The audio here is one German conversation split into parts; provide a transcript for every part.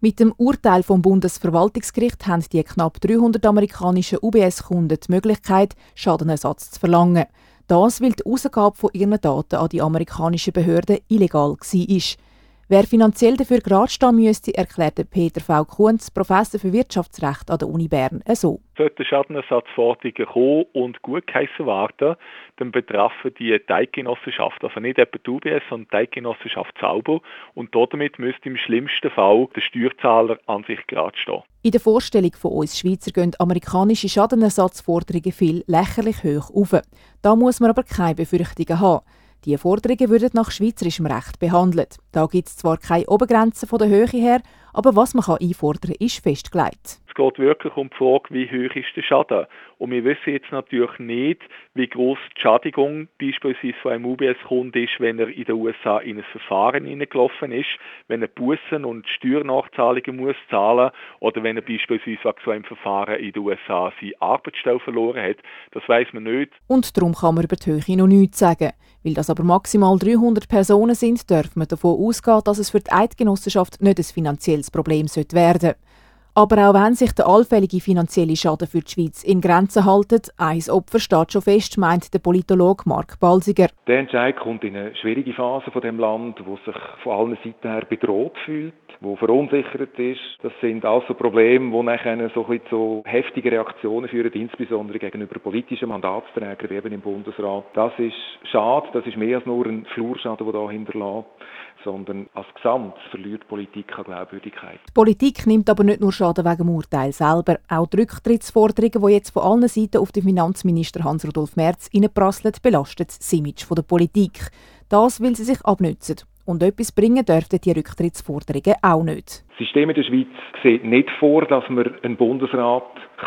Mit dem Urteil vom Bundesverwaltungsgericht haben die knapp 300 amerikanischen UBS-Kunden die Möglichkeit, Schadenersatz zu verlangen. Das, weil die Ausgabe von ihren Daten an die amerikanischen Behörden illegal war. Wer finanziell dafür gerade stehen müsste, erklärte Peter V. Kunz, Professor für Wirtschaftsrecht an der Uni Bern, so. Sollte Schadenersatzforderungen kommen und gutgeheissen werden, dann betreffen die Eidgenossenschaft, also nicht etwa die UBS, sondern die Eidgenossenschaft selber. Und damit müsste im schlimmsten Fall der Steuerzahler an sich gerade stehen. In der Vorstellung von uns Schweizer gehen amerikanische Schadenersatzforderungen viel lächerlich hoch auf. Da muss man aber keine Befürchtungen haben. Diese Forderungen würden nach schweizerischem Recht behandelt. Da gibt es zwar keine Obergrenze von der Höhe her, aber was man einfordern kann, ist festgelegt. Es geht wirklich um die Frage, wie hoch ist der Schaden. Und wir wissen jetzt natürlich nicht, wie gross die Schädigung beispielsweise von einem UBS-Kunden ist, wenn er in den USA in ein Verfahren hineingelaufen ist, wenn er Bussen und Steuernachzahlungen muss zahlen oder wenn er beispielsweise wegen so einem Verfahren in den USA seine Arbeitsstelle verloren hat. Das weiss man nicht. Und darum kann man über die Höhe noch nichts sagen. Weil das aber maximal 300 Personen sind, darf man davon ausgehen, dass es für die Eidgenossenschaft nicht ein finanzielles Problem werden sollte. Aber auch wenn sich der allfällige finanzielle Schaden für die Schweiz in Grenzen hält, ein Opfer steht schon fest, meint der Politologe Mark Balsiger. Der Entscheid kommt in eine schwierige Phase von dem Land, wo sich von allen Seiten her bedroht fühlt, wo verunsichert ist. Das sind also Probleme, die nachher so ein bisschen zu heftigen Reaktionen führen, insbesondere gegenüber politischen Mandatsträgern wie eben im Bundesrat. Das ist schade, das ist mehr als nur ein Flurschaden, der da hinterlässt, sondern als Gesamt verliert die Politik an Glaubwürdigkeit. Die Politik nimmt aber nicht nur Schaden wegen dem Urteil selber. Auch die Rücktrittsforderungen, die jetzt von allen Seiten auf den Finanzminister Hans-Rudolf Merz reinprasseln, belastet das Image der Politik. Das will sie sich abnützen. Und etwas bringen dürften die Rücktrittsforderungen auch nicht. Das System in der Schweiz sieht nicht vor, dass man einen Bundesrat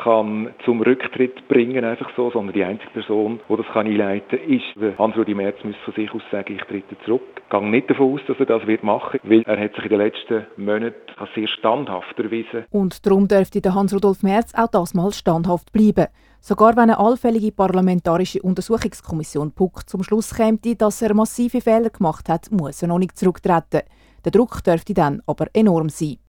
zum Rücktritt bringen einfach so, sondern die einzige Person, die das einleiten kann, ist Hans-Rudolf Merz, muss von sich aus sagen, ich trete zurück. Ich gehe nicht davon aus, dass er das machen wird, weil er hat sich in den letzten Monaten sehr standhaft erwiesen. Und darum dürfte der Hans-Rudolf Merz auch das mal standhaft bleiben. Sogar wenn eine allfällige parlamentarische Untersuchungskommission PUC zum Schluss käme, dass er massive Fehler gemacht hat, muss er noch nicht zurücktreten. Der Druck dürfte dann aber enorm sein.